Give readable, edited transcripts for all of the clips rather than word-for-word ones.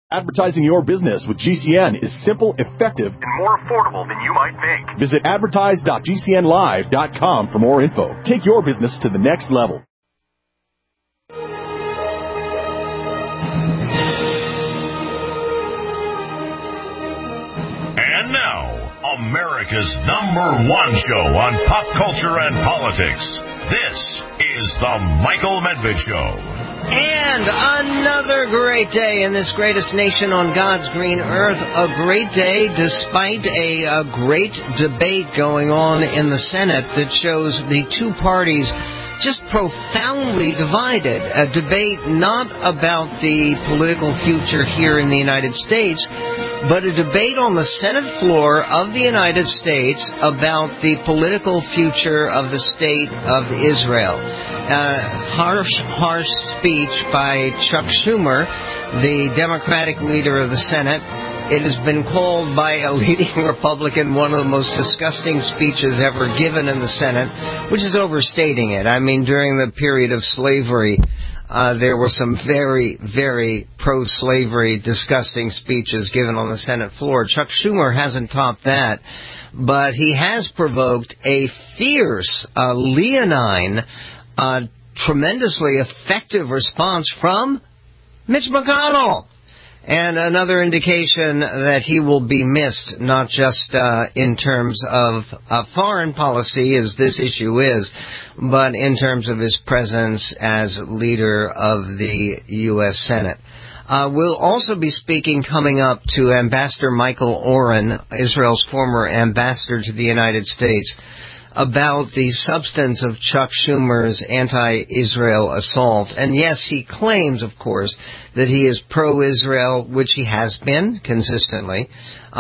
Advertising your business with GCN is simple, effective, and more affordable than you might think. Visit advertise.gcnlive.com for more info. Take your business to the next level. And now, America's #1 show on pop culture and politics. This is The Michael Medved Show. And another great day in this greatest nation on God's green earth. A great day despite a great debate going on in the Senate that shows the two parties just profoundly divided. A debate not about the political future here in the United States, but a debate on the Senate floor of the United States about the political future of the state of Israel. Harsh speech by Chuck Schumer, the Democratic leader of the Senate. It has been called by a leading Republican one of the most disgusting speeches ever given in the Senate, which is overstating it. I mean, during the period of slavery, there were some very, very pro-slavery, disgusting speeches given on the Senate floor. Chuck Schumer hasn't topped that, but he has provoked a fierce, leonine, tremendously effective response from Mitch McConnell. And another indication that he will be missed, not just in terms of foreign policy, as this issue is, but in terms of his presence as leader of the U.S. Senate. We'll also be speaking coming up to Ambassador Michael Oren, Israel's former ambassador to the United States, about the substance of Chuck Schumer's anti-Israel assault. And yes, he claims, of course, that he is pro-Israel, which he has been consistently.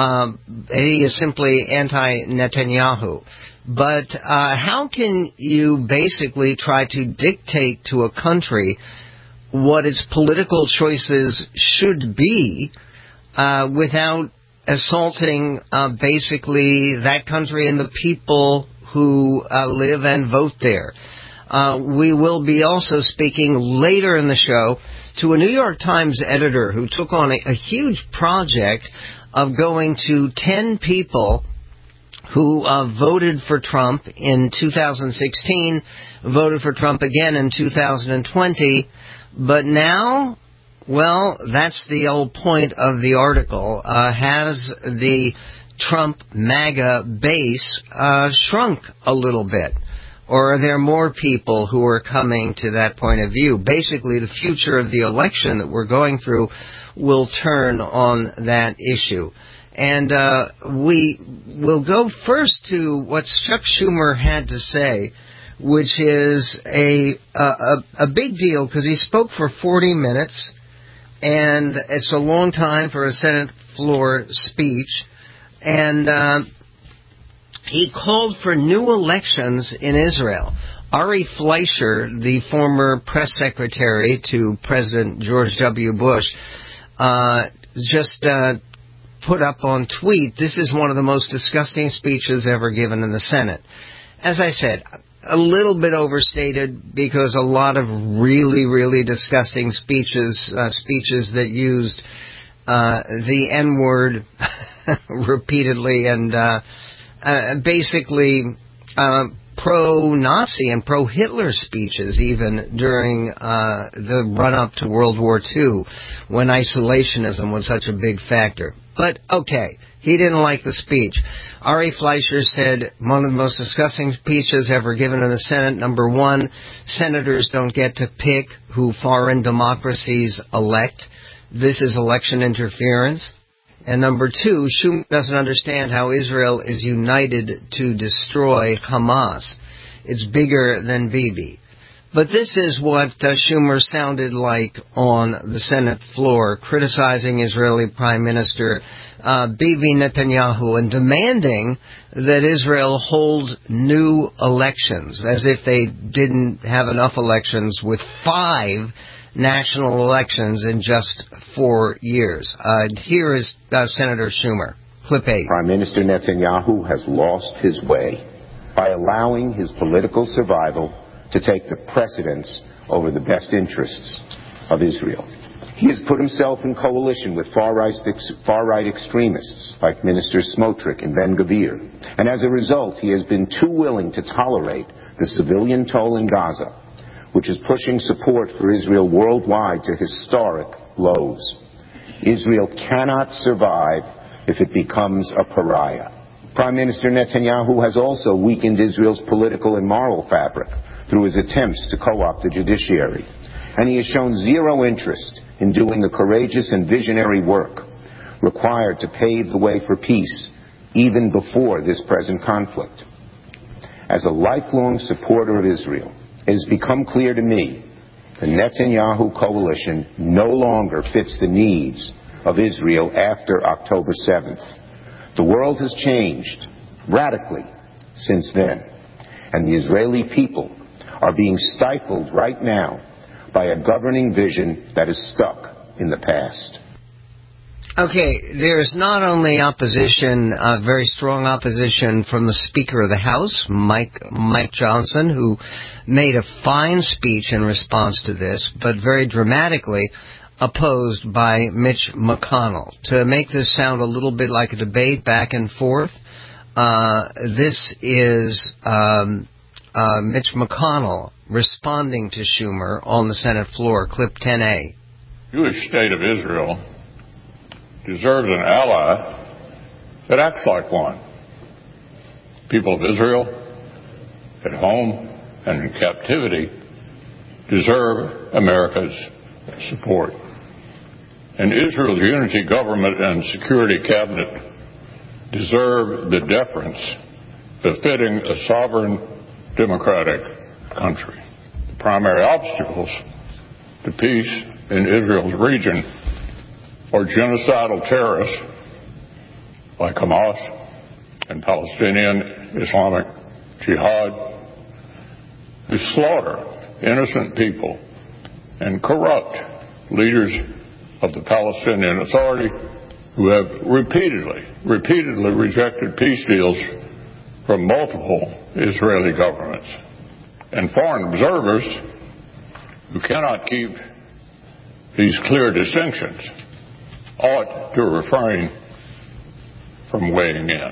He is simply anti-Netanyahu. But how can you basically try to dictate to a country what its political choices should be without assaulting basically that country and the people who live and vote there? We will be also speaking later in the show to a New York Times editor who took on a huge project of going to 10 people who voted for Trump in 2016, voted for Trump again in 2020, but now, well, that's the old point of the article, has the Trump MAGA base shrunk a little bit? Or are there more people who are coming to that point of view? Basically, the future of the election that we're going through will turn on that issue. And we will go first to what Chuck Schumer had to say, which is a big deal because he spoke for 40 minutes, and it's a long time for a Senate floor speech. And he called for new elections in Israel. Ari Fleischer, the former press secretary to President George W. Bush, just put up on tweet, this is one of the most disgusting speeches ever given in the Senate. As I said, a little bit overstated because a lot of really, really disgusting speeches that used the N-word repeatedly and basically pro-Nazi and pro-Hitler speeches even during the run-up to World War II when isolationism was such a big factor. But, okay, he didn't like the speech. Ari Fleischer said, one of the most disgusting speeches ever given in the Senate. Number one, senators don't get to pick who foreign democracies elect. This is election interference. And number two, Schumer doesn't understand how Israel is united to destroy Hamas. It's bigger than Bibi. But this is what Schumer sounded like on the Senate floor, criticizing Israeli Prime Minister Bibi Netanyahu and demanding that Israel hold new elections, as if they didn't have enough elections with 5 national elections in just 4 years. Here is Senator Schumer. Clip 8. Prime Minister Netanyahu has lost his way by allowing his political survival to take the precedence over the best interests of Israel. He has put himself in coalition with far-right extremists like Minister Smotrich and Ben-Gvir, and as a result, he has been too willing to tolerate the civilian toll in Gaza, which is pushing support for Israel worldwide to historic lows. Israel cannot survive if it becomes a pariah. Prime Minister Netanyahu has also weakened Israel's political and moral fabric through his attempts to co-opt the judiciary, and he has shown zero interest in doing the courageous and visionary work required to pave the way for peace even before this present conflict. As a lifelong supporter of Israel, it has become clear to me the Netanyahu coalition no longer fits the needs of Israel after October 7th. The world has changed radically since then, and the Israeli people are being stifled right now by a governing vision that is stuck in the past. Okay, there's not only opposition, very strong opposition from the Speaker of the House, Mike Johnson, who made a fine speech in response to this, but very dramatically opposed by Mitch McConnell. To make this sound a little bit like a debate back and forth, this is Mitch McConnell responding to Schumer on the Senate floor, clip 10A. Jewish state of Israel deserves an ally that acts like one. People of Israel, at home and in captivity, deserve America's support. And Israel's unity government and security cabinet deserve the deference befitting a sovereign, democratic country. The primary obstacles to peace in Israel's region are genocidal terrorists like Hamas and Palestinian Islamic Jihad who slaughter innocent people and corrupt leaders of the Palestinian Authority who have repeatedly rejected peace deals from multiple Israeli governments. And foreign observers who cannot keep these clear distinctions ought to refrain from weighing in.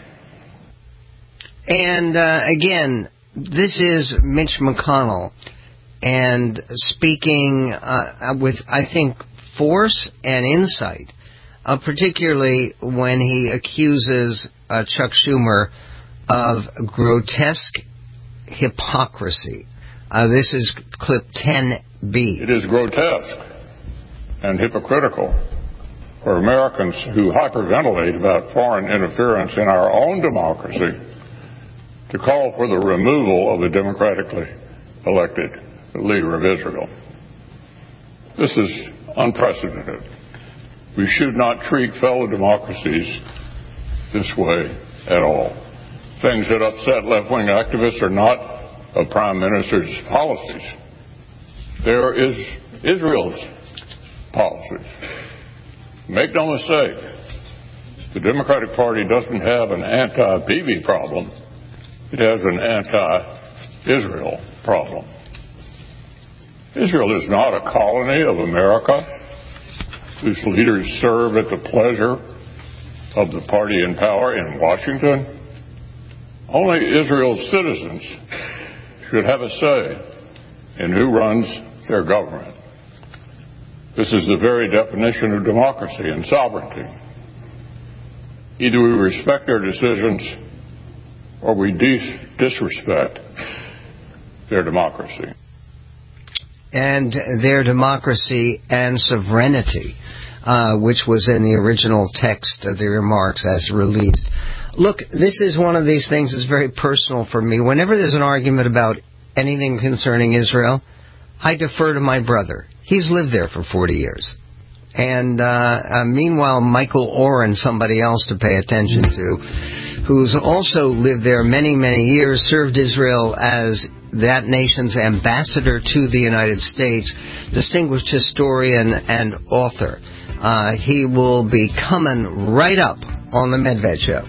And again, this is Mitch McConnell, and speaking with, I think, force and insight, particularly when he accuses Chuck Schumer of grotesque hypocrisy. This is clip 10B. It is grotesque and hypocritical for Americans who hyperventilate about foreign interference in our own democracy to call for the removal of a democratically elected leader of Israel. This is unprecedented. We should not treat fellow democracies this way at all. Things that upset left-wing activists are not a prime minister's policies. There is Israel's policies. Make no mistake, the Democratic Party doesn't have an anti-Bibi problem. It has an anti-Israel problem. Israel is not a colony of America whose leaders serve at the pleasure of the party in power in Washington. Only Israel's citizens should have a say in who runs their government. This is the very definition of democracy and sovereignty. Either we respect their decisions or we disrespect their democracy. And their democracy and sovereignty, which was in the original text of the remarks as released. Look, this is one of these things that's very personal for me. Whenever there's an argument about anything concerning Israel, I defer to my brother. He's lived there for 40 years. And meanwhile, Michael Oren, somebody else to pay attention to, who's also lived there many, many years, served Israel as that nation's ambassador to the United States, distinguished historian and author. He will be coming right up on the Medved Show.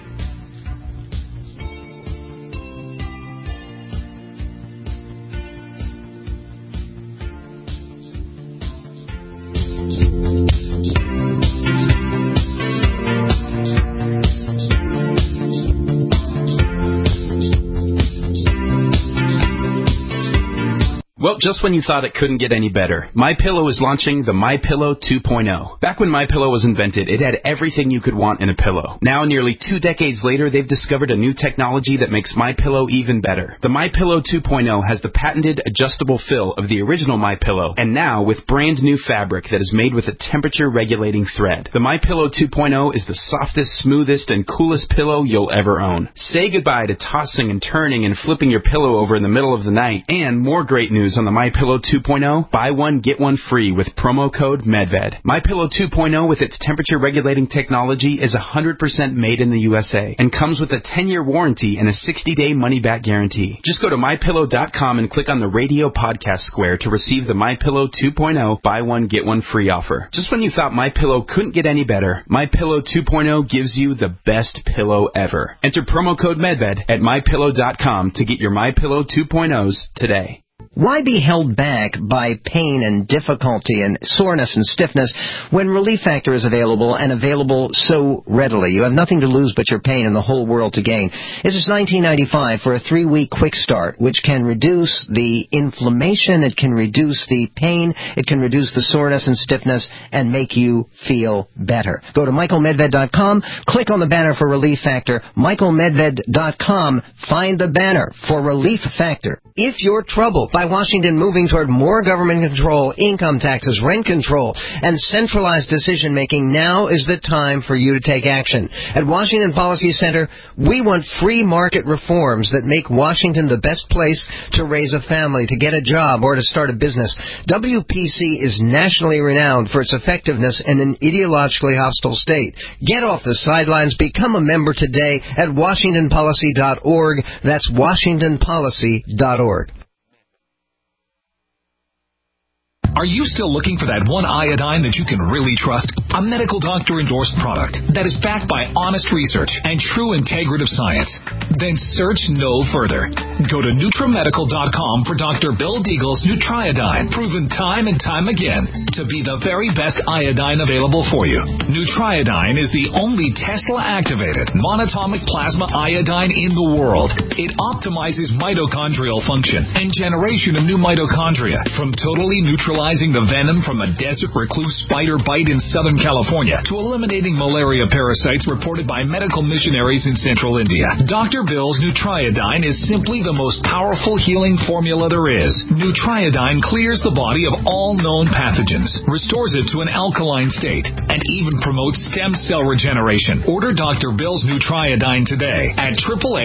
Well, just when you thought it couldn't get any better, MyPillow is launching the MyPillow 2.0. Back when MyPillow was invented, it had everything you could want in a pillow. Now, nearly 2 decades later, they've discovered a new technology that makes MyPillow even better. The MyPillow 2.0 has the patented adjustable fill of the original MyPillow, and now with brand new fabric that is made with a temperature-regulating thread. The MyPillow 2.0 is the softest, smoothest, and coolest pillow you'll ever own. Say goodbye to tossing and turning and flipping your pillow over in the middle of the night. And more great news on the MyPillow 2.0, buy one, get one free with promo code MEDVED. MyPillow 2.0 with its temperature-regulating technology is 100% made in the USA and comes with a 10-year warranty and a 60-day money-back guarantee. Just go to MyPillow.com and click on the radio podcast square to receive the MyPillow 2.0 buy one, get one free offer. Just when you thought MyPillow couldn't get any better, MyPillow 2.0 gives you the best pillow ever. Enter promo code MEDVED at MyPillow.com to get your MyPillow 2.0s today. Why be held back by pain and difficulty and soreness and stiffness when Relief Factor is available and available so readily? You have nothing to lose but your pain and the whole world to gain. This is $19.95 for a 3-week quick start, which can reduce the inflammation, it can reduce the pain, it can reduce the soreness and stiffness, and make you feel better. Go to MichaelMedved.com, click on the banner for Relief Factor, MichaelMedved.com, find the banner for Relief Factor. If you're troubled by Washington moving toward more government control, income taxes, rent control, and centralized decision-making, now is the time for you to take action. At Washington Policy Center, we want free market reforms that make Washington the best place to raise a family, to get a job, or to start a business. WPC is nationally renowned for its effectiveness in an ideologically hostile state. Get off the sidelines. Become a member today at WashingtonPolicy.org. That's WashingtonPolicy.org. Are you still looking for that one iodine that you can really trust? A medical doctor-endorsed product that is backed by honest research and true integrative science? Then search no further. Go to NutriMedical.com for Dr. Bill Deagle's Nutriodine, proven time and time again to be the very best iodine available for you. Nutriodine is the only Tesla-activated monatomic plasma iodine in the world. It optimizes mitochondrial function and generation of new mitochondria from totally neutralizing the venom from a desert recluse spider bite in Southern California to eliminating malaria parasites reported by medical missionaries in central India. Dr. Bill's Nutriodine is simply the most powerful healing formula there is. Nutriodine clears the body of all known pathogens, restores it to an alkaline state, and even promotes stem cell regeneration. Order Dr. Bill's Nutriodine today at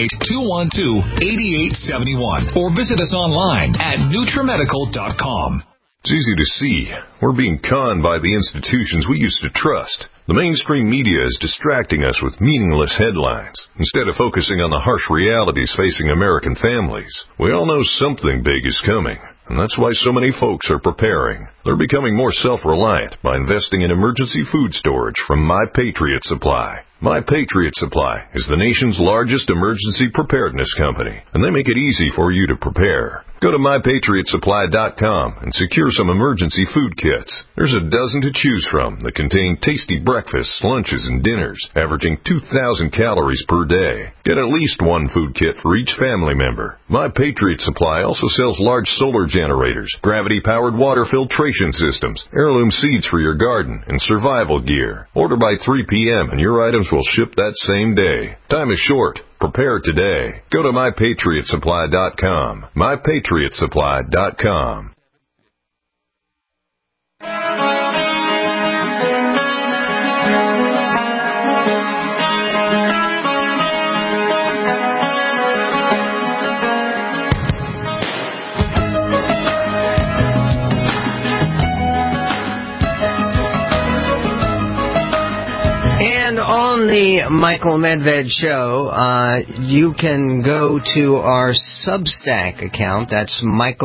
888-212-8871 or visit us online at NutriMedical.com. It's easy to see. We're being conned by the institutions we used to trust. The mainstream media is distracting us with meaningless headlines instead of focusing on the harsh realities facing American families. We all know something big is coming, and that's why so many folks are preparing. They're becoming more self-reliant by investing in emergency food storage from My Patriot Supply. My Patriot Supply is the nation's largest emergency preparedness company, and they make it easy for you to prepare. Go to MyPatriotSupply.com and secure some emergency food kits. There's a dozen to choose from that contain tasty breakfasts, lunches, and dinners, averaging 2,000 calories per day. Get at least one food kit for each family member. My Patriot Supply also sells large solar generators, gravity-powered water filtration systems, heirloom seeds for your garden, and survival gear. Order by 3 p.m. and your items will ship that same day. Time is short. Prepare today. Go to MyPatriotSupply.com. MyPatriotSupply.com. On the Michael Medved Show, you can go to our Substack account. That's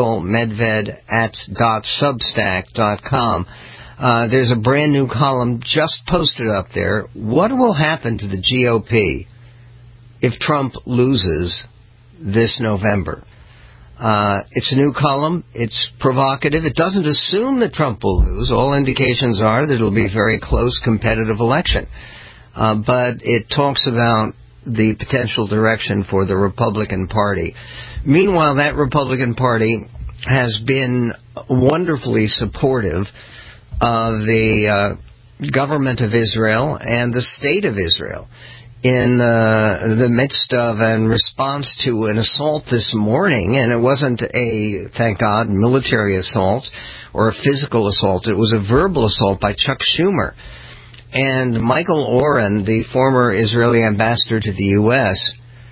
michaelmedved@.substack.com. There's a brand new column just posted up there. What will happen to the GOP if Trump loses this November? It's a new column. It's provocative. It doesn't assume that Trump will lose. All indications are that it'll be a very close competitive election. But it talks about the potential direction for the Republican Party. Meanwhile, that Republican Party has been wonderfully supportive of the government of Israel and the state of Israel in the midst of and response to an assault this morning, and it wasn't a, thank God, military assault or a physical assault. It was a verbal assault by Chuck Schumer. And Michael Oren, the former Israeli ambassador to the U.S.,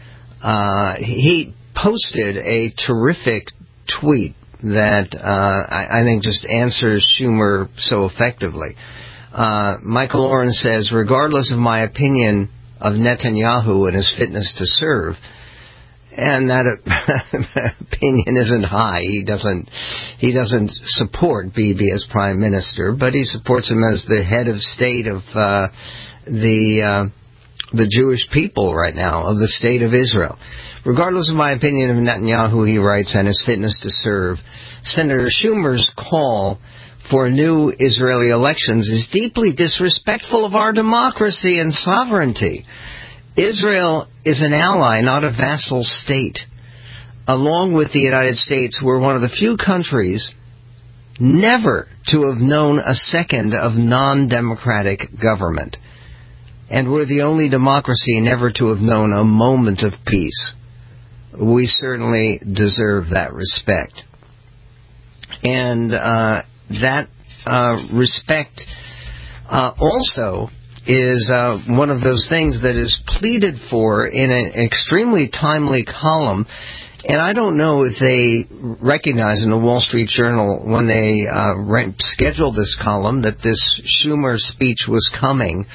he posted a terrific tweet that I think just answers Schumer so effectively. Michael Oren says, regardless of my opinion of Netanyahu and his fitness to serve, and that opinion isn't high. He doesn't support Bibi as prime minister, but he supports him as the head of state of the Jewish people right now, of the state of Israel. Regardless of my opinion of Netanyahu, he writes, and his fitness to serve, Senator Schumer's call for new Israeli elections is deeply disrespectful of our democracy and sovereignty. Israel is an ally, not a vassal state. Along with the United States, we're one of the few countries never to have known a second of non-democratic government. And we're the only democracy never to have known a moment of peace. We certainly deserve that respect. And that respect also is one of those things that is pleaded for in an extremely timely column. And I don't know if they recognize in the Wall Street Journal when they scheduled this column that this Schumer speech was coming,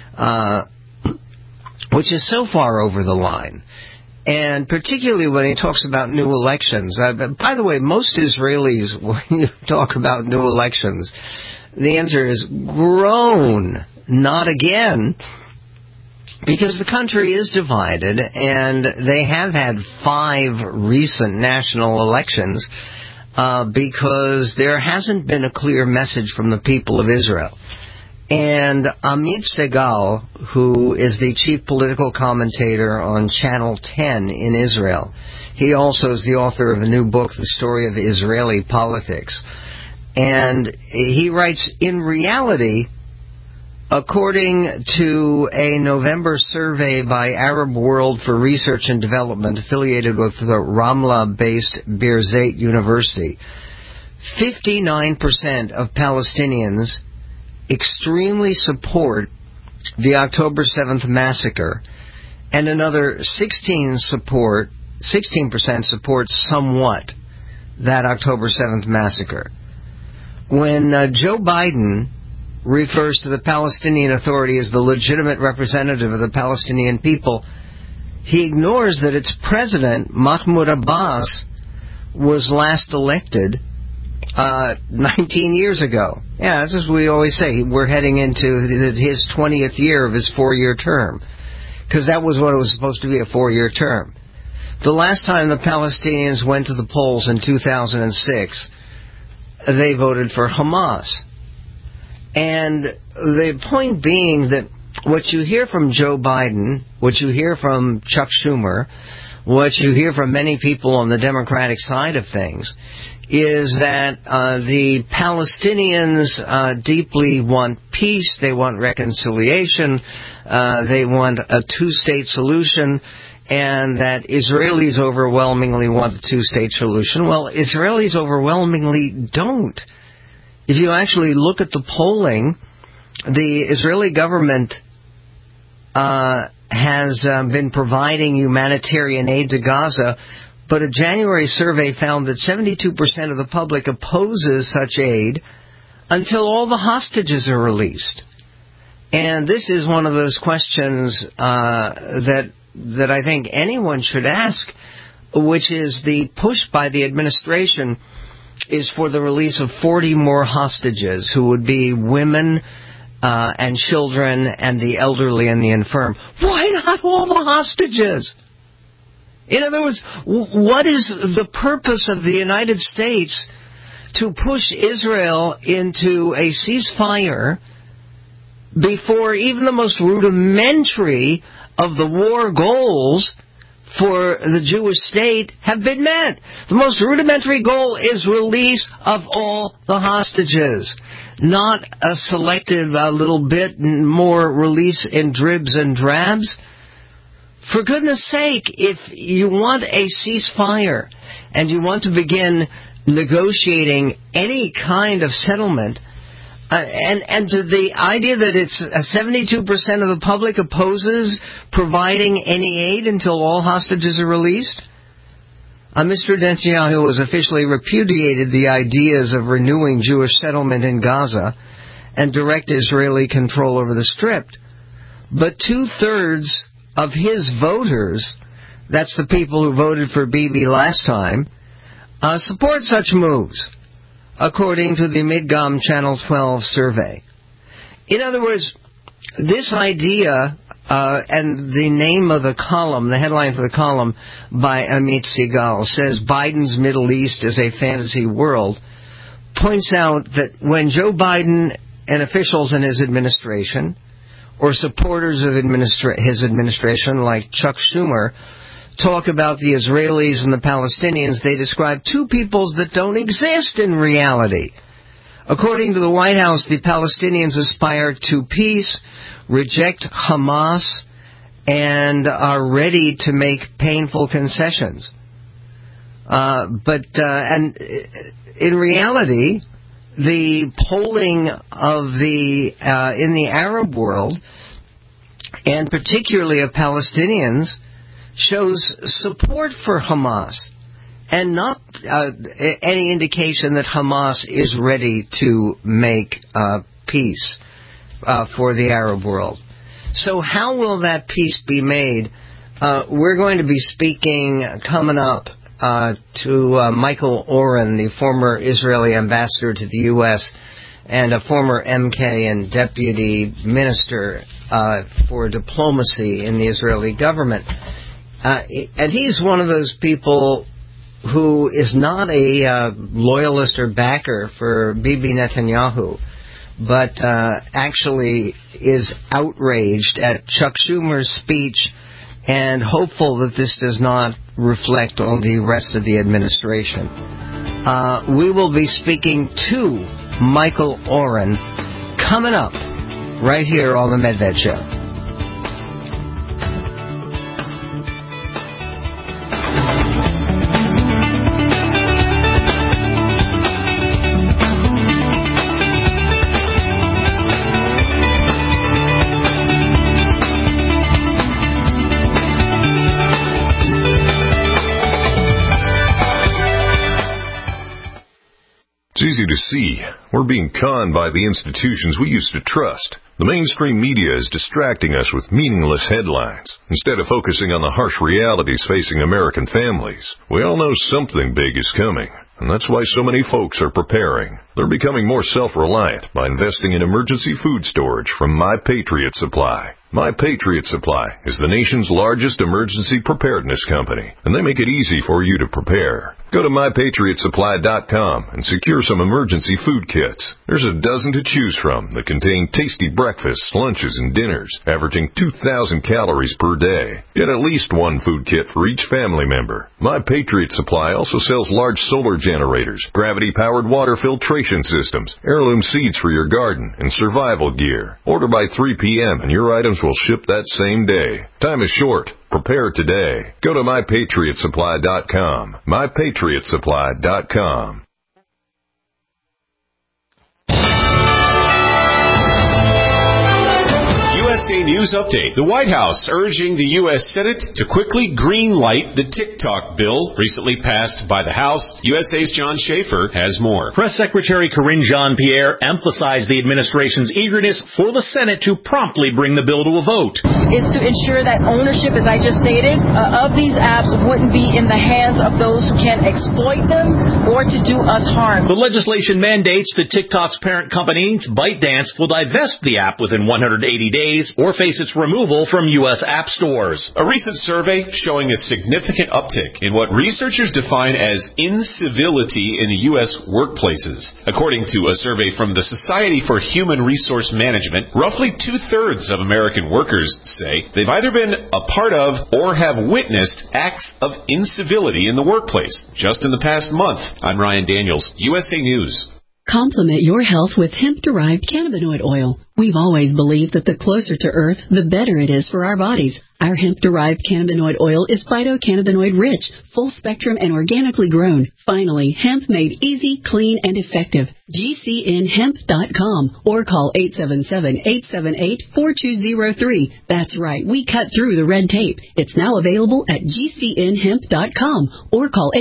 which is so far over the line. And particularly when he talks about new elections. By the way, most Israelis, when you talk about new elections, the answer is groan, not again, because the country is divided, and they have had 5 recent national elections because there hasn't been a clear message from the people of Israel. And Amit Segal, who is the chief political commentator on Channel 10 in Israel, he also is the author of a new book, The Story of Israeli Politics. And he writes, in reality, according to a November survey by Arab World for Research and Development affiliated with the Ramla-based Birzeit University, 59% of Palestinians extremely support the October 7th massacre, and another 16% support somewhat that October 7th massacre. When Joe Biden refers to the Palestinian Authority as the legitimate representative of the Palestinian people, he ignores that its president, Mahmoud Abbas, was last elected 19 years ago. Yeah, that's as we always say. We're heading into his 20th year of his 4-year term, because that was what it was supposed to be, a 4-year term. The last time the Palestinians went to the polls in 2006, they voted for Hamas. And the point being that what you hear from Joe Biden, what you hear from Chuck Schumer, what you hear from many people on the Democratic side of things is that the Palestinians deeply want peace, they want reconciliation, they want a two-state solution, and that Israelis overwhelmingly want the two-state solution. Well, Israelis overwhelmingly don't. If you actually look at the polling, the Israeli government has been providing humanitarian aid to Gaza, but a January survey found that 72% of the public opposes such aid until all the hostages are released. And this is one of those questions that I think anyone should ask, which is the push by the administration is for the release of 40 more hostages who would be women and children and the elderly and the infirm. Why not all the hostages? In other words, what is the purpose of the United States to push Israel into a ceasefire before even the most rudimentary of the war goals for the Jewish state have been met. The most rudimentary goal is release of all the hostages, not a selective little bit more release in dribs and drabs. For goodness sake, if you want a ceasefire and you want to begin negotiating any kind of settlement, and the idea that it's 72% of the public opposes providing any aid until all hostages are released, Mr. Netanyahu has officially repudiated the ideas of renewing Jewish settlement in Gaza and direct Israeli control over the Strip. But 2/3 of his voters, that's the people who voted for Bibi last time, support such moves, according to the Midgam Channel 12 survey. In other words, this idea, and the name of the column, the headline for the column by Amit Segal says Biden's Middle East is a fantasy world, points out that when Joe Biden and officials in his administration, or supporters of his administration like Chuck Schumer, talk about the Israelis and the Palestinians, they describe two peoples that don't exist in reality. According to the White House, the Palestinians aspire to peace, reject Hamas, and are ready to make painful concessions. But in reality, the polling of in the Arab world, and particularly of Palestinians, shows support for Hamas, and not any indication that Hamas is ready to make peace for the Arab world. So how will that peace be made? We're going to be speaking coming up to Michael Oren, the former Israeli ambassador to the U.S. and a former MK and deputy minister for diplomacy in the Israeli government. And he's one of those people who is not a loyalist or backer for Bibi Netanyahu, but actually is outraged at Chuck Schumer's speech and hopeful that this does not reflect on the rest of the administration. We will be speaking to Michael Oren coming up right here on the Medved Show. It's easy to see. We're being conned by the institutions we used to trust. The mainstream media is distracting us with meaningless headlines, instead of focusing on the harsh realities facing American families. We all know something big is coming, and that's why so many folks are preparing. They're becoming more self-reliant by investing in emergency food storage from My Patriot Supply. My Patriot Supply is the nation's largest emergency preparedness company, and they make it easy for you to prepare. Go to MyPatriotSupply.com and secure some emergency food kits. There's a dozen to choose from that contain tasty breakfasts, lunches, and dinners, averaging 2,000 calories per day. Get at least one food kit for each family member. My Patriot Supply also sells large solar generators, gravity-powered water filtration systems, heirloom seeds for your garden, and survival gear. Order by 3 p.m. and your items will ship that same day. Time is short. Prepare today. Go to MyPatriotSupply.com. MyPatriotSupply.com. USA News Update. The White House urging the U.S. Senate to quickly green-light the TikTok bill recently passed by the House. USA's John Schaefer has more. Press Secretary Karine Jean-Pierre emphasized the administration's eagerness for the Senate to promptly bring the bill to a vote. Is to ensure that ownership, as I just stated, of these apps wouldn't be in the hands of those who can exploit them or to do us harm. The legislation mandates that TikTok's parent company, ByteDance, will divest the app within 180 days or face its removal from U.S. app stores. A recent survey showing a significant uptick in what researchers define as incivility in U.S. workplaces. According to a survey from the Society for Human Resource Management, roughly 2/3 of American workers say they've either been a part of or have witnessed acts of incivility in the workplace just in the past month. I'm Ryan Daniels, USA News. Complement your health with hemp-derived cannabinoid oil. We've always believed that the closer to Earth, the better it is for our bodies. Our hemp-derived cannabinoid oil is phytocannabinoid-rich, full-spectrum, and organically grown. Finally, hemp made easy, clean, and effective. GCNhemp.com or call 877-878-4203. That's right, we cut through the red tape. It's now available at GCNhemp.com or call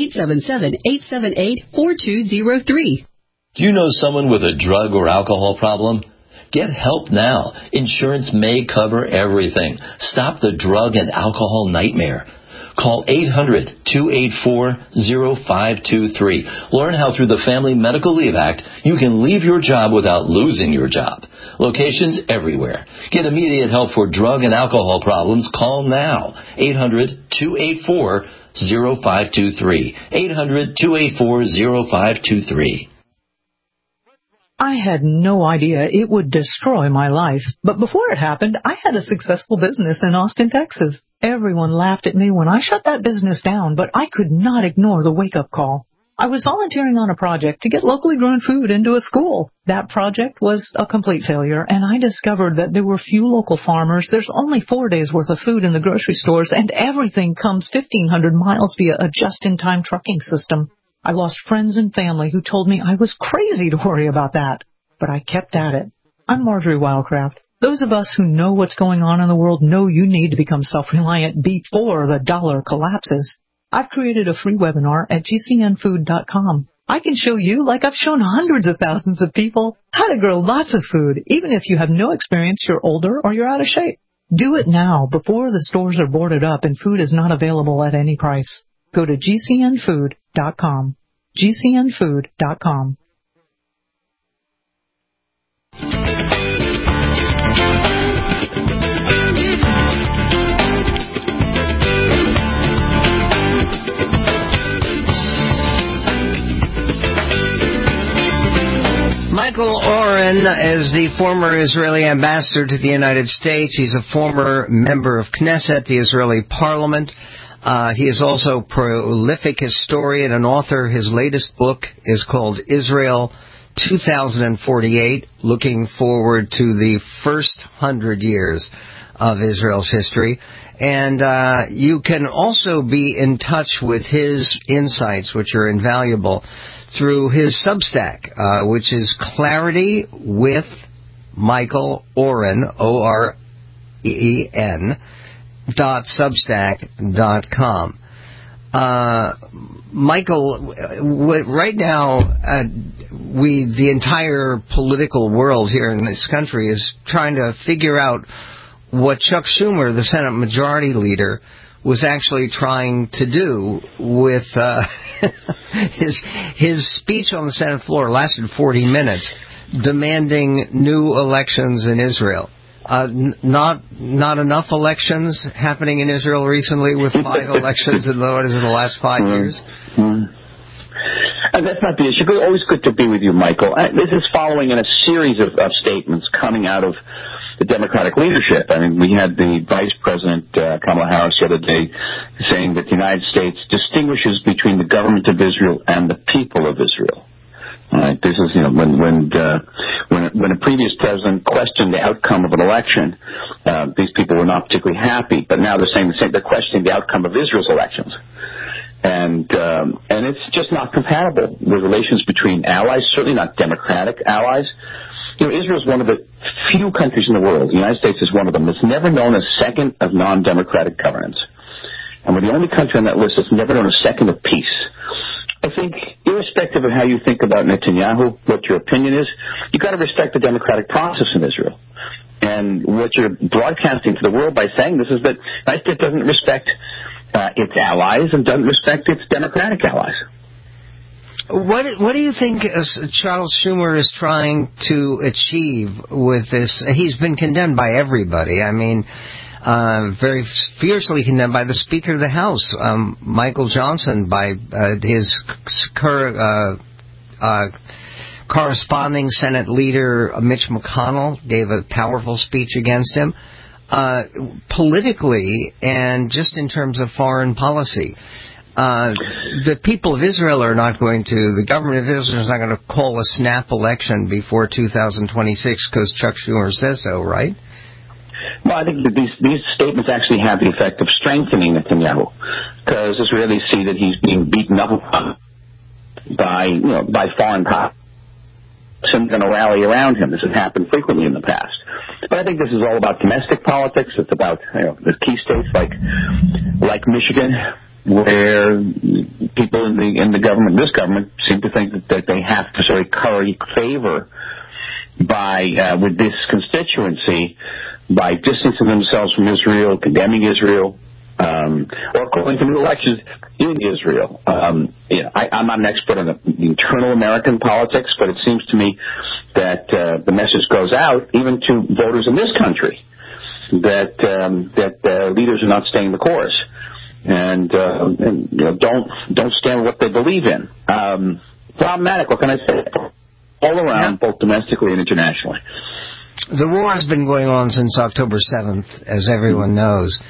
877-878-4203. Do you know someone with a drug or alcohol problem? Get help now. Insurance may cover everything. Stop the drug and alcohol nightmare. Call 800-284-0523. Learn how through the Family Medical Leave Act you can leave your job without losing your job. Locations everywhere. Get immediate help for drug and alcohol problems. Call now. 800-284-0523. 800-284-0523. I had no idea it would destroy my life. But before it happened, I had a successful business in Austin, Texas. Everyone laughed at me when I shut that business down, but I could not ignore the wake-up call. I was volunteering on a project to get locally grown food into a school. That project was a complete failure, and I discovered that there were few local farmers. There's only 4 days' worth of food in the grocery stores, and everything comes 1,500 miles via a just-in-time trucking system. I lost friends and family who told me I was crazy to worry about that. But I kept at it. I'm Marjorie Wildcraft. Those of us who know what's going on in the world know you need to become self-reliant before the dollar collapses. I've created a free webinar at GCNfood.com. I can show you, like I've shown hundreds of thousands of people, how to grow lots of food, even if you have no experience, you're older, or you're out of shape. Do it now before the stores are boarded up and food is not available at any price. Go to GCNfood.com. GCNfood.com. Michael Oren is the former Israeli ambassador to the United States. He's a former member of Knesset, the Israeli parliament. He is also a prolific historian and author. His latest book is called Israel 2048, looking forward to the first 100 years of Israel's history. And you can also be in touch with his insights, which are invaluable, through his Substack, which is Clarity with Michael Oren, O-R-E-N, .substack.com. Michael, right now, the entire political world here in this country is trying to figure out what Chuck Schumer, the Senate Majority Leader, was actually trying to do with his speech on the Senate floor. Lasted 40 minutes, demanding new elections in Israel. Not enough elections happening in Israel recently, with 5 elections in the last 5 years. That's not the issue. Always good to be with you, Michael. This is following in a series of statements coming out of the Democratic leadership. I mean, we had the Vice President, Kamala Harris, the other day saying that the United States distinguishes between the government of Israel and the people of Israel. All right, this is, when a previous president questioned the outcome of an election, these people were not particularly happy. But now they're saying they're questioning the outcome of Israel's elections, and it's just not compatible with relations between allies. Certainly not democratic allies. Israel is one of the few countries in the world. The United States is one of them that's never known a second of non-democratic governance, and we're the only country on that list that's never known a second of peace. I think, irrespective of how you think about Netanyahu, what your opinion is, you've got to respect the democratic process in Israel. And what you're broadcasting to the world by saying this is that United States doesn't respect its allies and doesn't respect its democratic allies. What do you think Charles Schumer is trying to achieve with this? He's been condemned by everybody. I mean, very fiercely condemned by the Speaker of the House, Michael Johnson, by his corresponding Senate leader Mitch McConnell gave a powerful speech against him. Politically and just in terms of foreign policy. The people of Israel are not going to, the government of Israel is not going to call a snap election before 2026 because Chuck Schumer says so, right? Well, I think that these statements actually have the effect of strengthening Netanyahu, because Israelis see that he's being beaten up by foreign powers. And going to rally around him. This has happened frequently in the past. But I think this is all about domestic politics. It's about the key states like Michigan, where people in the government, this government, seem to think that they have to sort of curry favor with this constituency by distancing themselves from Israel, condemning Israel, or calling for new elections in Israel. I'm not an expert on the internal American politics, but it seems to me that the message goes out even to voters in this country that leaders are not staying the course and don't stand what they believe in. Problematic. What can I say? All around, both domestically and internationally. The war has been going on since October 7th, as everyone knows.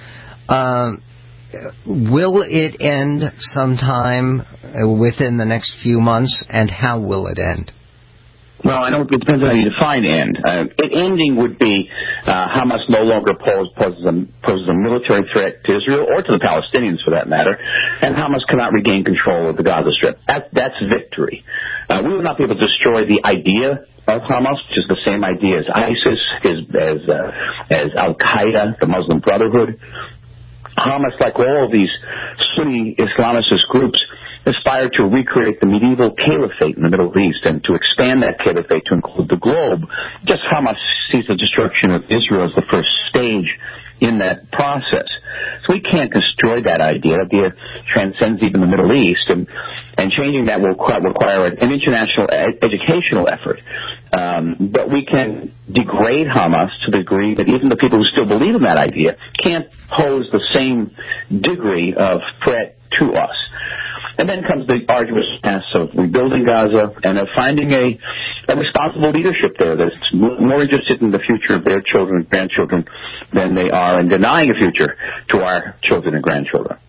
Will it end sometime within the next few months, and how will it end? Well, it depends on how you define end. Ending would be Hamas no longer poses a military threat to Israel or to the Palestinians, for that matter, and Hamas cannot regain control of the Gaza Strip. That's victory. We will not be able to destroy the idea of Hamas, which is the same idea as ISIS, as Al-Qaeda, the Muslim Brotherhood. Hamas, like all of these Sunni Islamist groups, aspire to recreate the medieval caliphate in the Middle East and to expand that caliphate to include the globe. Just Hamas sees the destruction of Israel as the first stage in that process. So we can't destroy that idea. That idea transcends even the Middle East, and changing that will require an international educational effort. But we can degrade Hamas to the degree that even the people who still believe in that idea can't pose the same degree of threat to us. And then comes the arduous task of rebuilding Gaza and of finding a responsible leadership there that's more interested in the future of their children and grandchildren than they are in denying a future to our children and grandchildren.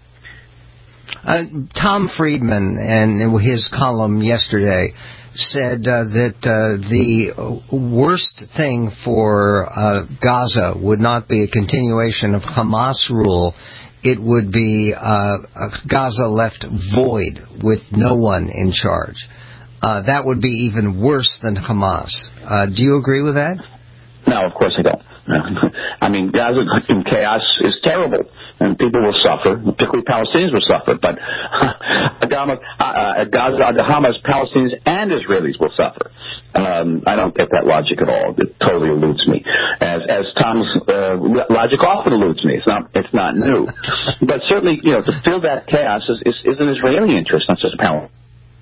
Tom Friedman, in his column yesterday, said that the worst thing for Gaza would not be a continuation of Hamas rule. It would be Gaza left void with no one in charge. That would be even worse than Hamas. Do you agree with that? No, of course I don't. I mean, Gaza in chaos is terrible, and people will suffer, particularly Palestinians will suffer. But at Gaza, Hamas, Palestinians, and Israelis will suffer. I don't get that logic at all. It totally eludes me. As Tom's logic often eludes me. It's not new. But certainly, to fill that chaos is an Israeli interest, not just a Palestinian.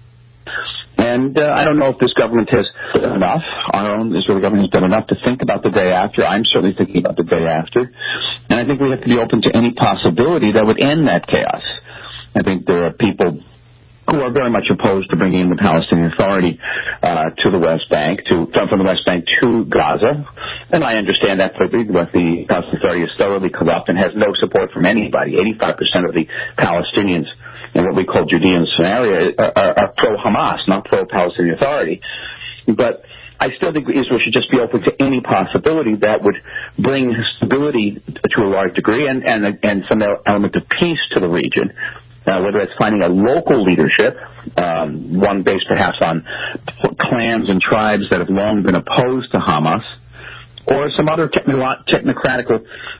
And I don't know if this government has done enough. Our own Israeli government has done enough to think about the day after. I'm certainly thinking about the day after. And I think we have to be open to any possibility that would end that chaos. I think there are people who are very much opposed to bringing in the Palestinian Authority to the West Bank, from the West Bank to Gaza. And I understand that, but the Palestinian Authority is thoroughly corrupt and has no support from anybody. 85% of the Palestinians in what we call Judea and Samaria are pro-Hamas, not pro-Palestinian Authority. But I still think Israel should just be open to any possibility that would bring stability to a large degree and some element of peace to the region. Whether it's finding a local leadership, one based perhaps on clans and tribes that have long been opposed to Hamas, or some other technocratic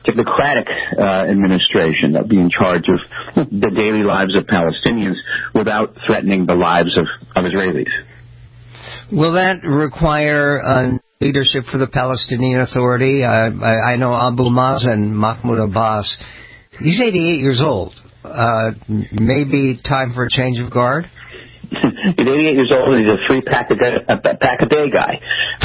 administration that would be in charge of the daily lives of Palestinians without threatening the lives of Israelis. Will that require leadership for the Palestinian Authority? I know Abu Mazen, Mahmoud Abbas, he's 88 years old. Maybe time for a change of guard? He's 88 years old, and he's a 3-pack-a-day guy.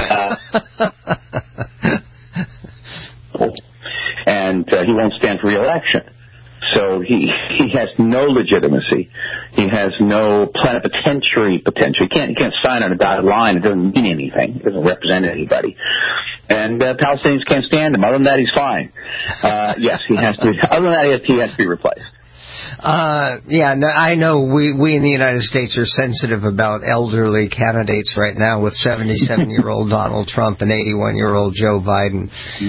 And he won't stand for re-election. So he has no legitimacy. He has no plenipotentiary potential. He can't sign on a dotted line. It doesn't mean anything. It doesn't represent anybody. And Palestinians can't stand him. Other than that, he's fine. Yes, he has to. Other than that, he has to be replaced. I know we in the United States are sensitive about elderly candidates right now with 77-year-old Donald Trump and 81-year-old Joe Biden.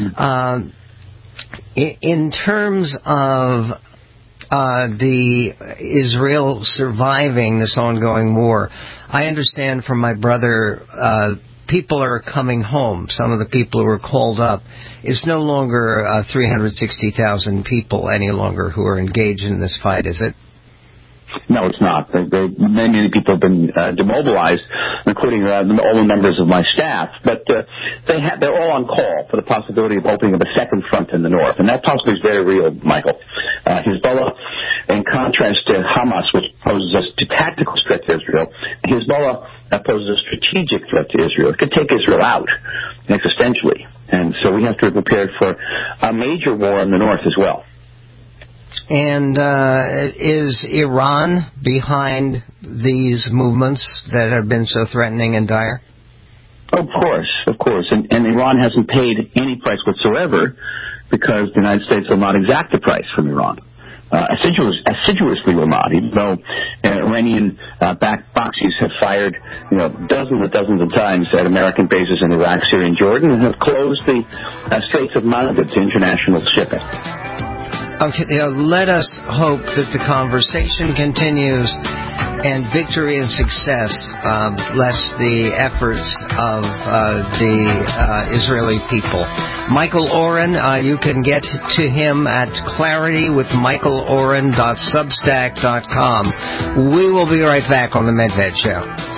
In terms of the Israel surviving this ongoing war, I understand from my brother people are coming home. Some of the people who were called up. It's no longer 360,000 people any longer who are engaged in this fight, is it? No, it's not. Many people have been demobilized, including all the members of my staff. But they're all on call for the possibility of opening up a second front in the north, and that possibility is very real, Michael. Hezbollah, in contrast to Hamas, which poses a tactical threat to Israel, Hezbollah poses a strategic threat to Israel. It could take Israel out existentially, and so we have to be prepared for a major war in the north as well. And is Iran behind these movements that have been so threatening and dire? Of course. And Iran hasn't paid any price whatsoever because the United States will not exact a price from Iran. Assiduously will not, even though Iranian-backed proxies have fired dozens and dozens of times at American bases in Iraq, Syria, and Jordan, and have closed the Straits of Malakot to international shipping. Okay, let us hope that the conversation continues and victory and success bless the efforts of the Israeli people. Michael Oren, you can get to him at claritywithmichaeloren.substack.com. We will be right back on the Medved Show.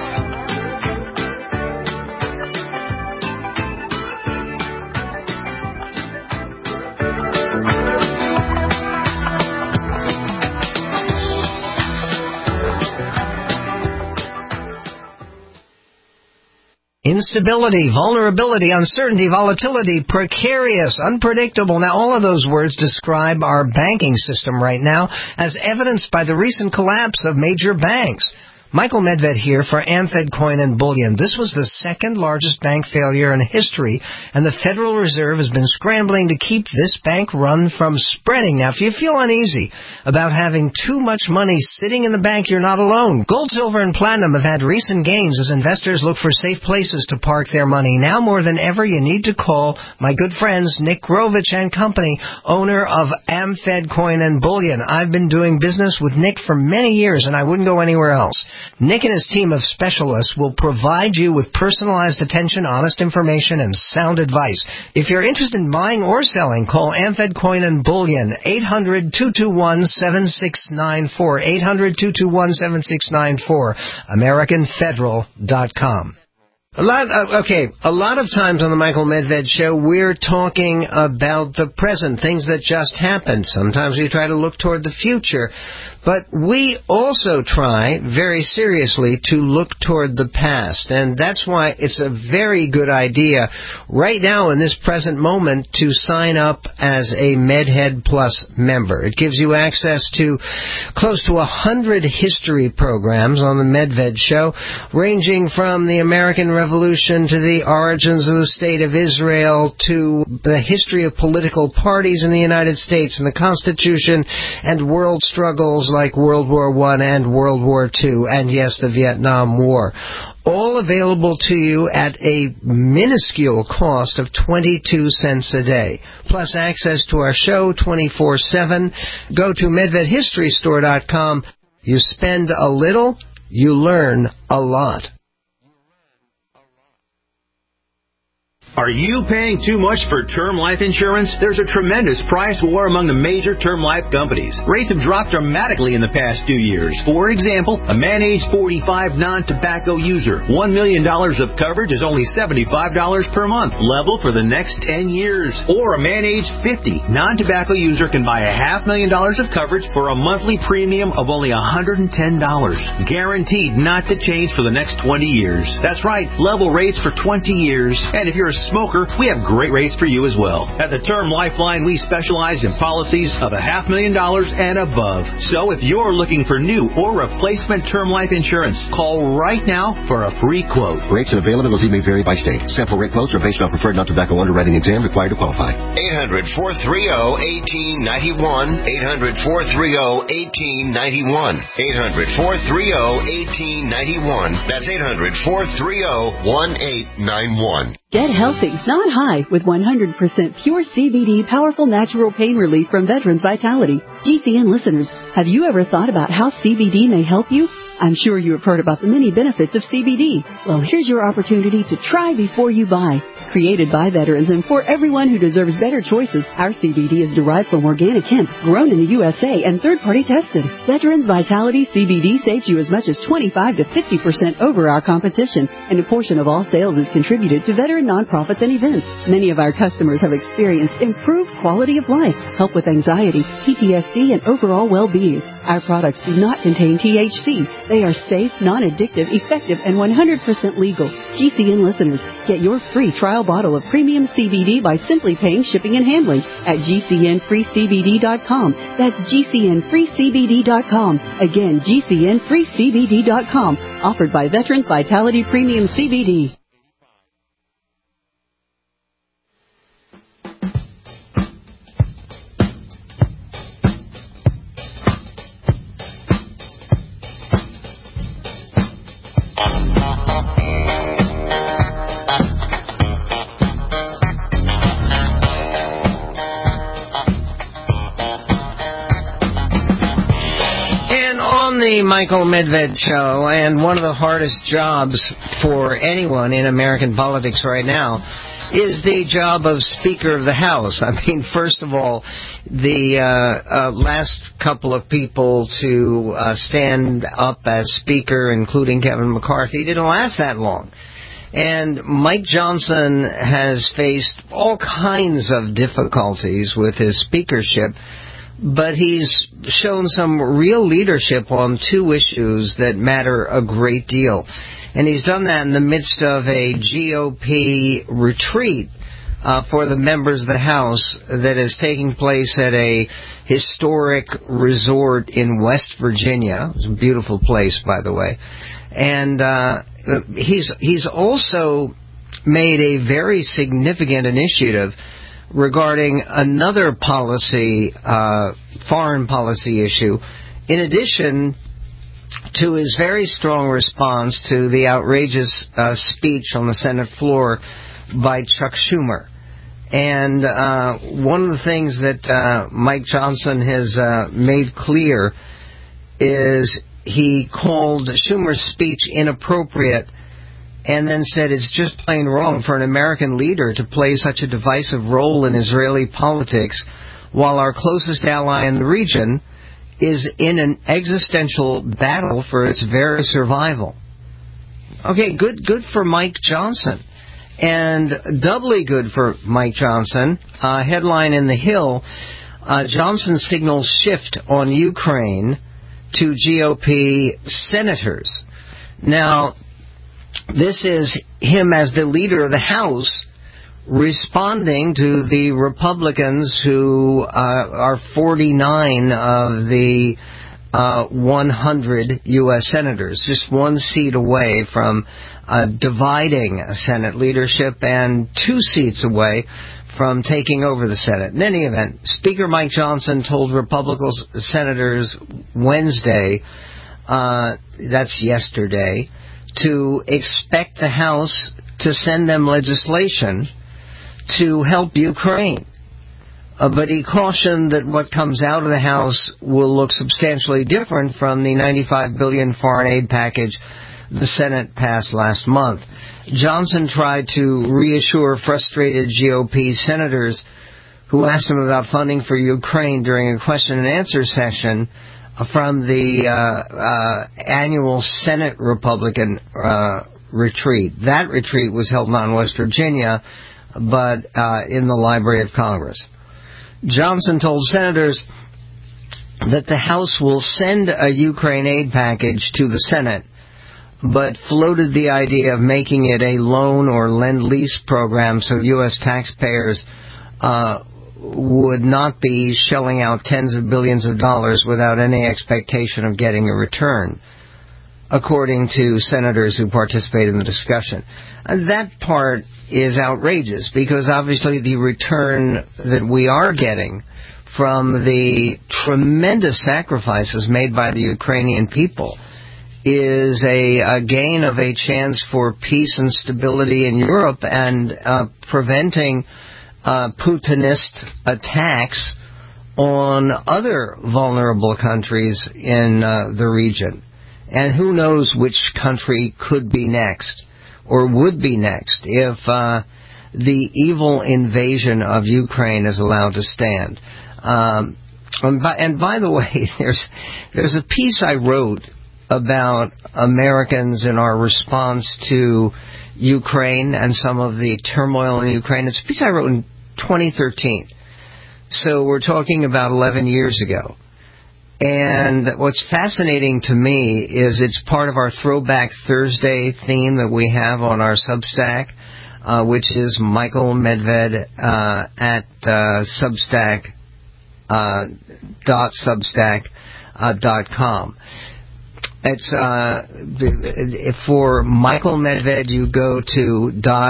Instability, vulnerability, uncertainty, volatility, precarious, unpredictable. Now, all of those words describe our banking system right now, as evidenced by the recent collapse of major banks. Michael Medved here for Amfed Coin and Bullion. This was the second largest bank failure in history, and the Federal Reserve has been scrambling to keep this bank run from spreading. Now, if you feel uneasy about having too much money sitting in the bank, you're not alone. Gold, silver, and platinum have had recent gains as investors look for safe places to park their money. Now more than ever, you need to call my good friends Nick Grovich and Company, owner of Amfed Coin and Bullion. I've been doing business with Nick for many years, and I wouldn't go anywhere else. Nick and his team of specialists will provide you with personalized attention, honest information, and sound advice. If you're interested in buying or selling, call Amfed Coin and Bullion, 800-221-7694, 800-221-7694, AmericanFederal.com. A lot of times on the Michael Medved Show, we're talking about the present, things that just happened. Sometimes we try to look toward the future. But we also try, very seriously, to look toward the past. And that's why it's a very good idea right now in this present moment to sign up as a MedHead Plus member. It gives you access to close to 100 history programs on the Medved Show, ranging from the American Revolution to the origins of the State of Israel to the history of political parties in the United States and the Constitution and world struggles like World War I and World War II, and yes, the Vietnam War. All available to you at a minuscule cost of 22 cents a day. Plus access to our show 24/7. Go to MedvedHistoryStore.com. You spend a little, you learn a lot. Are you paying too much for term life insurance? There's a tremendous price war among the major term life companies. Rates have dropped dramatically in the past 2 years. For example, a man age 45 non-tobacco user, $1 million of coverage is only $75 per month, level for the next 10 years. Or a man age 50 non-tobacco user can buy $500,000 of coverage for a monthly premium of only $110, guaranteed not to change for the next 20 years. That's right, level rates for 20 years. And if you're a smoker, we have great rates for you as well. At the Term Lifeline, we specialize in policies of $500,000 and above. So if you're looking for new or replacement term life insurance, call right now for a free quote. Rates and availability may vary by state. Sample rate quotes are based on preferred non-tobacco underwriting exam required to qualify. 800-430-1891. 800-430-1891. 800-430-1891. That's 800-430-1891. Get healthy, not high, with 100% pure CBD powerful natural pain relief from Veterans Vitality. GCN listeners, have you ever thought about how CBD may help you? I'm sure you have heard about the many benefits of CBD. Well, here's your opportunity to try before you buy. Created by veterans and for everyone who deserves better choices, our CBD is derived from organic hemp, grown in the USA and third-party tested. Veterans Vitality CBD saves you as much as 25 to 50% over our competition, and a portion of all sales is contributed to veteran nonprofits and events. Many of our customers have experienced improved quality of life, help with anxiety, PTSD, and overall well-being. Our products do not contain THC. They are safe, non-addictive, effective, and 100% legal. GCN listeners, get your free trial bottle of premium CBD by simply paying shipping and handling at GCNFreeCBD.com. That's GCNFreeCBD.com. Again, GCNFreeCBD.com. Offered by Veterans Vitality Premium CBD. The Michael Medved Show, and one of the hardest jobs for anyone in American politics right now is the job of Speaker of the House. I mean, first of all, the last couple of people to stand up as Speaker, including Kevin McCarthy, didn't last that long. And Mike Johnson has faced all kinds of difficulties with his speakership, but he's shown some real leadership on two issues that matter a great deal. And he's done that in the midst of a GOP retreat for the members of the House that is taking place at a historic resort in West Virginia. It's a beautiful place, by the way. And he's also made a very significant initiative regarding another policy, foreign policy issue, in addition to his very strong response to the outrageous speech on the Senate floor by Chuck Schumer. And one of the things that Mike Johnson has made clear is he called Schumer's speech inappropriate, and then said it's just plain wrong for an American leader to play such a divisive role in Israeli politics while our closest ally in the region is in an existential battle for its very survival. Okay, good for Mike Johnson. And doubly good for Mike Johnson, headline in The Hill, Johnson signals shift on Ukraine to GOP senators. Now, this is him as the leader of the House responding to the Republicans who are 49 of the 100 U.S. senators, just one seat away from dividing Senate leadership and 2 seats away from taking over the Senate. In any event, Speaker Mike Johnson told Republican senators Wednesday, that's yesterday, to expect the House to send them legislation to help Ukraine. But he cautioned that what comes out of the House will look substantially different from the $95 billion foreign aid package the Senate passed last month. Johnson tried to reassure frustrated GOP senators who asked him about funding for Ukraine during a question and answer session from the annual Senate Republican retreat. That retreat was held not in West Virginia, but in the Library of Congress. Johnson told senators that the House will send a Ukraine aid package to the Senate, but floated the idea of making it a loan or lend-lease program so U.S. taxpayers would not be shelling out tens of billions of dollars without any expectation of getting a return, according to senators who participated in the discussion. And that part is outrageous, because obviously the return that we are getting from the tremendous sacrifices made by the Ukrainian people is a gain of a chance for peace and stability in Europe and preventing Putinist attacks on other vulnerable countries in the region. And who knows which country could be next or would be next if the evil invasion of Ukraine is allowed to stand. And by the way, there's a piece I wrote about Americans and our response to Ukraine and some of the turmoil in Ukraine. It's a piece I wrote in 2013. So we're talking about 11 years ago. And what's fascinating to me is it's part of our Throwback Thursday theme that we have on our Substack, which is Michael Medved at substack.substack.com. It's for Michael Medved, you go to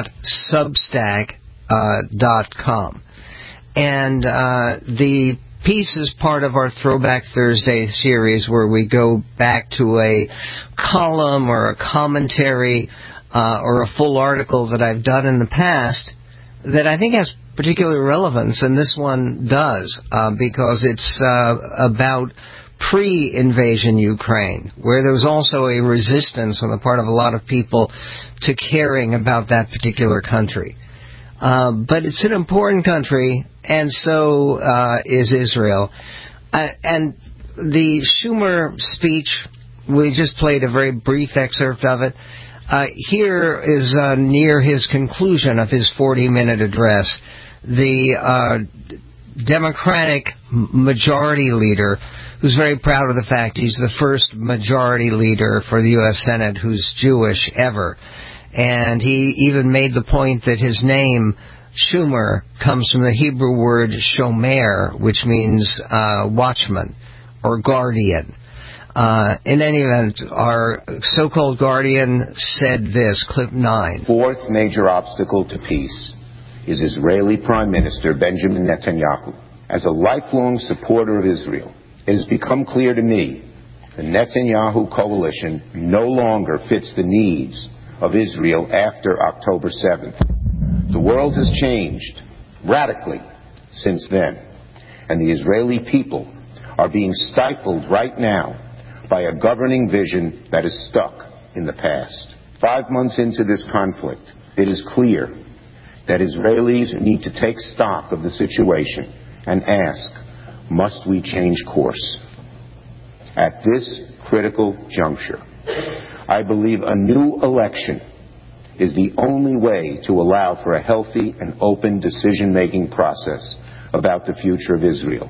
.substack.com. And the piece is part of our Throwback Thursday series, where we go back to a column or a commentary or a full article that I've done in the past that I think has particular relevance, and this one does, because it's about pre-invasion Ukraine, where there was also a resistance on the part of a lot of people to caring about that particular country. But it's an important country, and so is Israel. And the Schumer speech, we just played a very brief excerpt of it. Here is near his conclusion of his 40-minute address. The Democratic majority leader, who's very proud of the fact he's the first majority leader for the U.S. Senate who's Jewish ever. And he even made the point that his name, Schumer, comes from the Hebrew word shomer, which means watchman or guardian. In any event, our so-called guardian said this, clip 9. Fourth major obstacle to peace is Israeli Prime Minister Benjamin Netanyahu. As a lifelong supporter of Israel, it has become clear to me the Netanyahu coalition no longer fits the needs of Israel after October 7th. The world has changed radically since then, and the Israeli people are being stifled right now by a governing vision that is stuck in the past. 5 months into this conflict, it is clear that Israelis need to take stock of the situation and ask, must we change course? At this critical juncture, I believe a new election is the only way to allow for a healthy and open decision-making process about the future of Israel.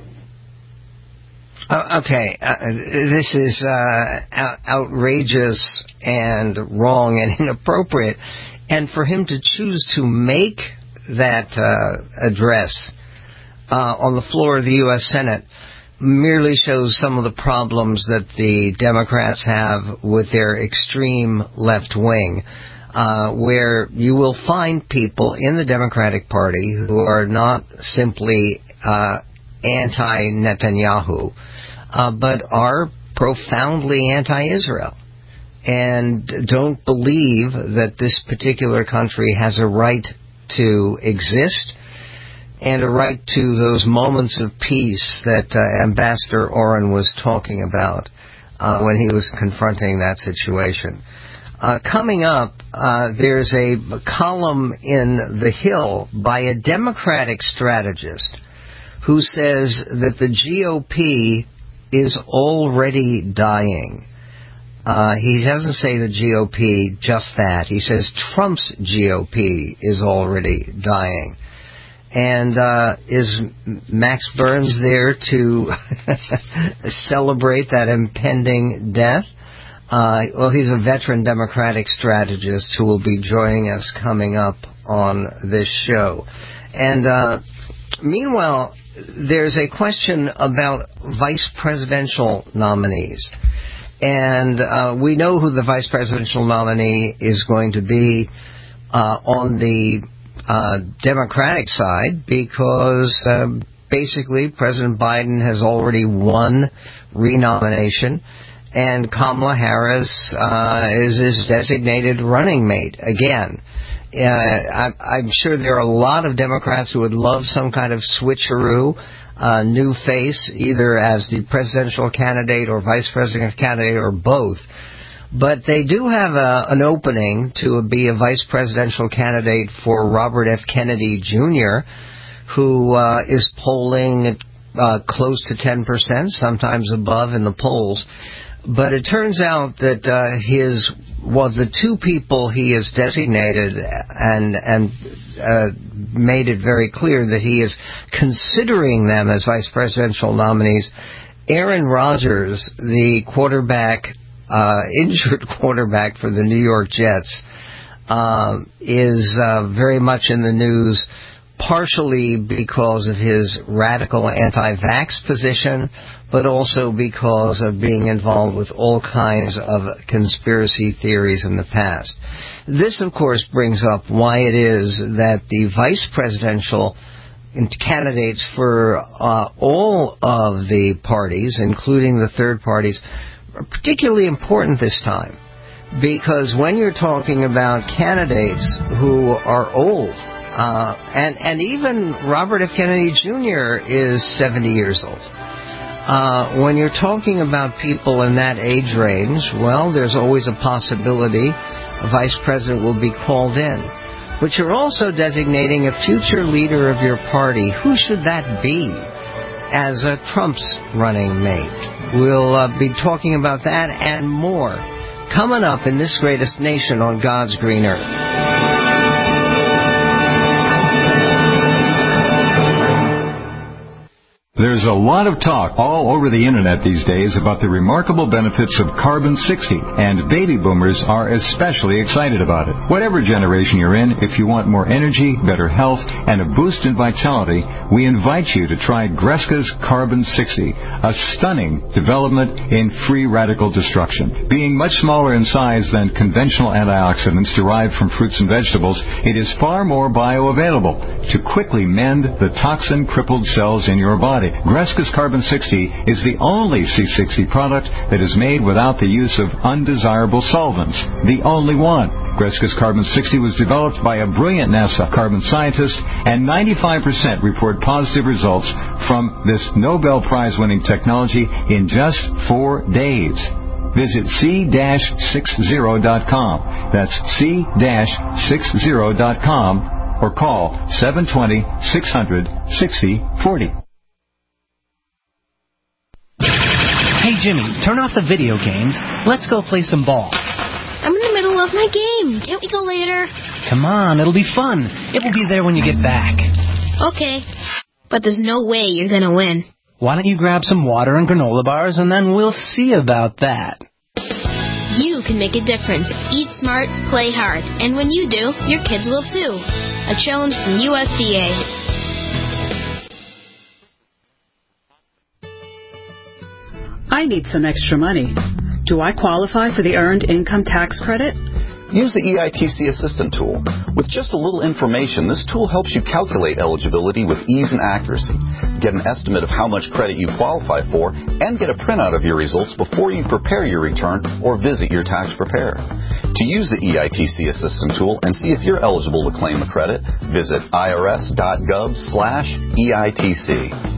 This is outrageous and wrong and inappropriate. And for him to choose to make that address on the floor of the U.S. Senate merely shows some of the problems that the Democrats have with their extreme left wing, where you will find people in the Democratic Party who are not simply anti-Netanyahu, but are profoundly anti-Israel and don't believe that this particular country has a right to exist and a right to those moments of peace that Ambassador Oren was talking about when he was confronting that situation. Coming up, there's a column in The Hill by a Democratic strategist who says that the GOP is already dying. He doesn't say the GOP, just that. He says Trump's GOP is already dying. And is Max Burns there to celebrate that impending death? Well, he's a veteran Democratic strategist who will be joining us coming up on this show. And meanwhile, there's a question about vice presidential nominees. And we know who the vice presidential nominee is going to be on the Democratic side, because basically President Biden has already won renomination, and Kamala Harris is his designated running mate again. I'm sure there are a lot of Democrats who would love some kind of switcheroo, new face, either as the presidential candidate or vice president candidate or both. But they do have an opening to be a vice presidential candidate for Robert F. Kennedy Jr., who is polling close to 10%, sometimes above in the polls. But it turns out that the two people he has designated and made it very clear that he is considering them as vice presidential nominees. Aaron Rodgers, the injured quarterback for the New York Jets, is very much in the news, partially because of his radical anti-vax position, but also because of being involved with all kinds of conspiracy theories in the past. This, of course, brings up why it is that the vice presidential candidates for all of the parties, including the third parties, are particularly important this time. Because when you're talking about candidates who are old, and even Robert F. Kennedy Jr. is 70 years old. When you're talking about people in that age range, well, there's always a possibility a vice president will be called in. But you're also designating a future leader of your party. Who should that be as Trump's running mate? We'll be talking about that and more coming up in This Greatest Nation on God's Green Earth. There's a lot of talk all over the internet these days about the remarkable benefits of Carbon-60, and baby boomers are especially excited about it. Whatever generation you're in, if you want more energy, better health, and a boost in vitality, we invite you to try Greska's Carbon-60, a stunning development in free radical destruction. Being much smaller in size than conventional antioxidants derived from fruits and vegetables, it is far more bioavailable to quickly mend the toxin-crippled cells in your body. Greska's Carbon-60 is the only C60 product that is made without the use of undesirable solvents. The only one. Greska's Carbon-60 was developed by a brilliant NASA carbon scientist, and 95% report positive results from this Nobel Prize-winning technology in just 4 days. Visit c-60.com. That's c-60.com, or call 720-600-6040. Hey, Jimmy, turn off the video games. Let's go play some ball. I'm in the middle of my game. Can't we go later? Come on, it'll be fun. It will be there when you get back. Okay, but there's no way you're going to win. Why don't you grab some water and granola bars, and then we'll see about that. You can make a difference. Eat smart, play hard. And when you do, your kids will too. A challenge from USDA. I need some extra money. Do I qualify for the Earned Income Tax Credit? Use the EITC Assistant tool. With just a little information, this tool helps you calculate eligibility with ease and accuracy, get an estimate of how much credit you qualify for, and get a printout of your results before you prepare your return or visit your tax preparer. To use the EITC Assistant tool and see if you're eligible to claim a credit, visit irs.gov/EITC.